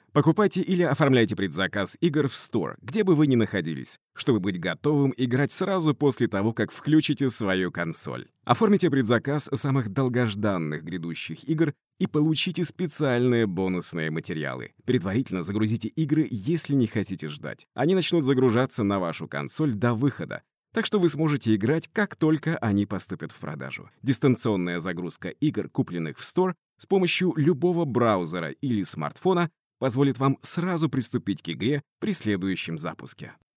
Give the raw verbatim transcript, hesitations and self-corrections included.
Покупайте или оформляйте предзаказ игр в Store, где бы вы ни находились, чтобы быть готовым играть сразу после того, как включите свою консоль. Оформите предзаказ самых долгожданных грядущих игр и получите специальные бонусные материалы. Предварительно загрузите игры, если не хотите ждать. Они начнут загружаться на вашу консоль до выхода, так что вы сможете играть, как только они поступят в продажу. Дистанционная загрузка игр, купленных в Store, с помощью любого браузера или смартфона позволит вам сразу приступить к игре при следующем запуске.